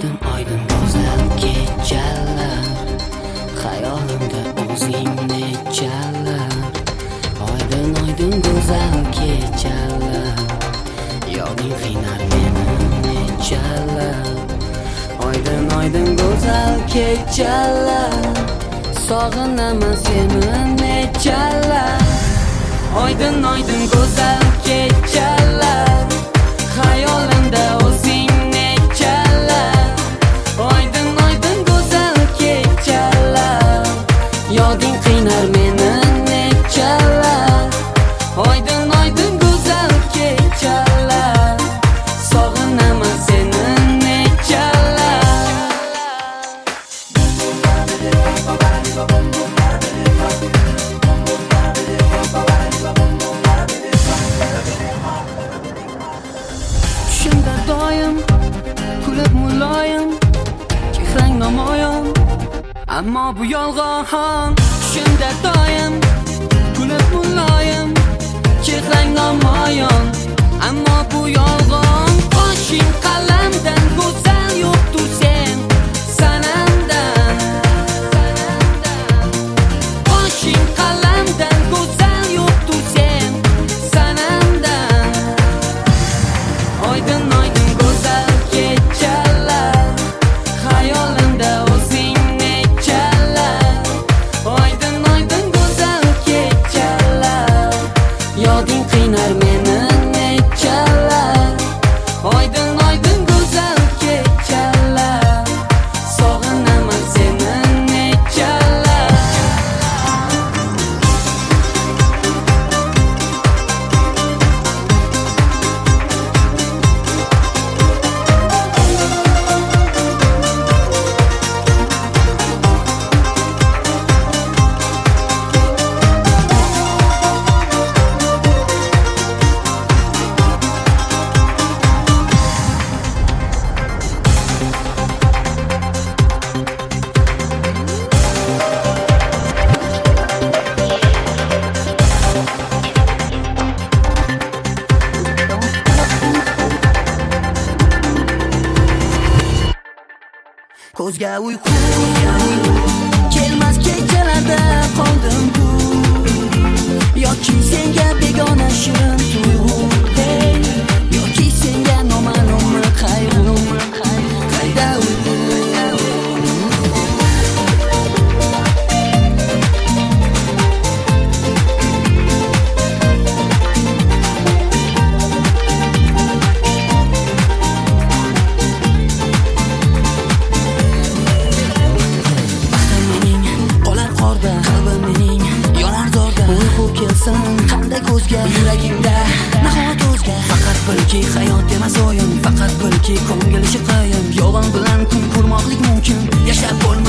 Oydin oydin go'zal kechalar, xayolimda o'zingni chalar. Oydin oydin go'zal kechalar, yoding qiynar meni nechalar. Oydin oydin go'zal kechalar, sog'inaman seni nechalar. Oydin oydin go'zal kechalar, xayolimda o'zingni chalar. Oydin oydin go'zal kechalar, yoding qiynar meni nechalar. Oydin oydin go'zal kechalar, sog'inaman seni nechalar. Tushimda doim kulib muloyim, chehrang namoyon, ammo bu yolg'on. Tushimda doim kulib muloyim, chehrang namoyon, ammo bu yolg'on. Qoshing qalamdan go'zal yo'qtur sen sanamdan. Qoshing qalamdan go'zal yo'qtur sen sanamdan. Oydin oydin go'zal kechalar, xayolimda o'zingni chalar. Oydin oydin go'zal kechalar, yoding qiynar meni nechalar. Oydin oydin go'zal kechalar, sog'inaman seni nechalar. Ko'zga uyqu kelmas kechalarda qoldim bu, yoki senga begona shirin tuyg'u, yoki senga noma'lum qayg'u. Qayda uyqu? Qanday ko'zga yuragimda nahot o'zga. Faqat bilki hayot emas o'yin, faqat bilki ko'ngil shiqayim. Yolg'on bilan kun ko'rmoqlik mumkin, yashab bo'lmaydi.